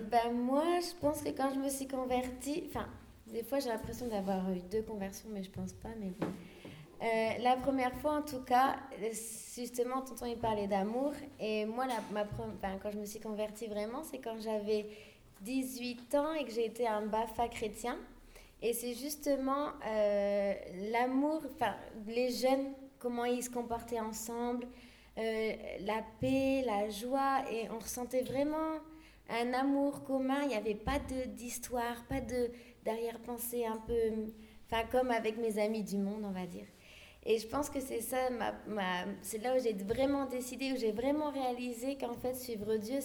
Moi, je pense que quand je me suis convertie, enfin, des fois j'ai l'impression d'avoir eu deux conversions, mais je pense pas. Mais bon. La première fois, en tout cas, justement, tonton il parlait d'amour. Et moi, quand je me suis convertie vraiment, c'est quand j'avais 18 ans et que j'ai été à un BAFA chrétien. Et c'est justement l'amour, enfin, les jeunes, comment ils se comportaient ensemble, la paix, la joie. Et on ressentait vraiment un amour commun. Il n'y avait pas d'histoire, pas d'arrière-pensée un peu. Enfin, comme avec mes amis du monde, on va dire. Et je pense que c'est ça, c'est là où j'ai vraiment décidé, où j'ai vraiment réalisé qu'en fait, suivre Dieu,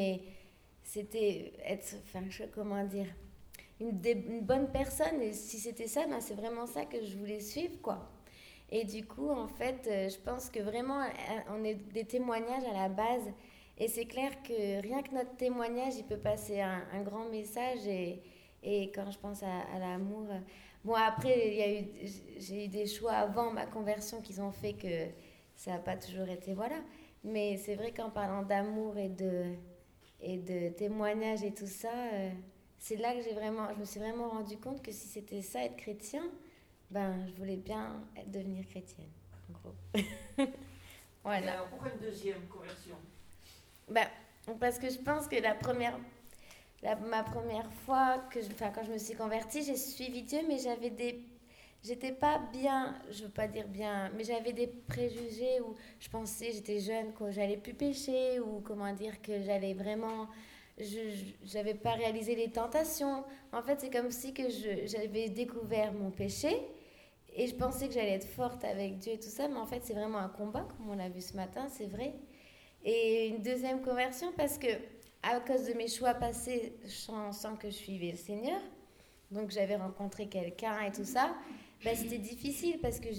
c'était être, enfin, comment dire, une bonne personne. Et si c'était ça, ben, c'est vraiment ça que je voulais suivre, quoi. Et du coup, en fait, je pense que vraiment, on est des témoignages à la base. Et c'est clair que rien que notre témoignage, il peut passer un grand message. Et quand je pense à l'amour... Bon, après, j'ai eu des choix avant ma conversion qui ont fait que ça n'a pas toujours été, voilà. Mais c'est vrai qu'en parlant d'amour et de témoignage et tout ça, c'est là que je me suis vraiment rendu compte que si c'était ça, être chrétien, ben, je voulais bien devenir chrétienne, en gros. Et Voilà. alors, pourquoi une deuxième conversion? Ben, parce que je pense que ma première fois, quand je me suis convertie, j'ai suivi Dieu, mais j'étais pas bien, je veux pas dire bien, mais j'avais des préjugés où je pensais, j'étais jeune, que j'allais plus pécher, ou comment dire, que j'allais vraiment, j'avais pas réalisé les tentations. En fait, c'est comme si que j'avais découvert mon péché, et je pensais que j'allais être forte avec Dieu et tout ça, mais en fait, c'est vraiment un combat, comme on l'a vu ce matin, c'est vrai. Et une deuxième conversion parce que, à cause de mes choix passés, sans que je suivais le Seigneur, donc j'avais rencontré quelqu'un et tout ça, bah, c'était difficile parce que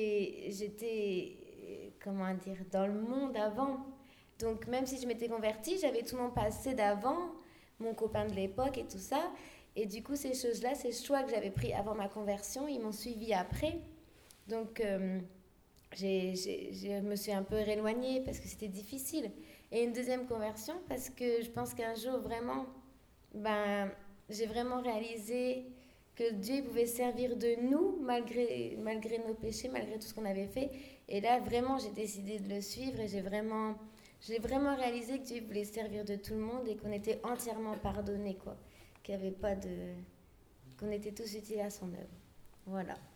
comment dire, dans le monde avant. Donc même si je m'étais convertie, j'avais tout mon passé d'avant, mon copain de l'époque et tout ça. Et du coup, ces choses-là, ces choix que j'avais pris avant ma conversion, ils m'ont suivi après. Donc, je me suis un peu éloignée parce que c'était difficile. Et une deuxième conversion parce que je pense qu'un jour, vraiment, ben, j'ai vraiment réalisé que Dieu pouvait servir de nous malgré nos péchés, malgré tout ce qu'on avait fait. Et là, vraiment, j'ai décidé de le suivre et j'ai vraiment réalisé que Dieu voulait servir de tout le monde et qu'on était entièrement pardonnés, quoi. Qu'il y avait pas de... qu'on était tous utiles à son œuvre. Voilà.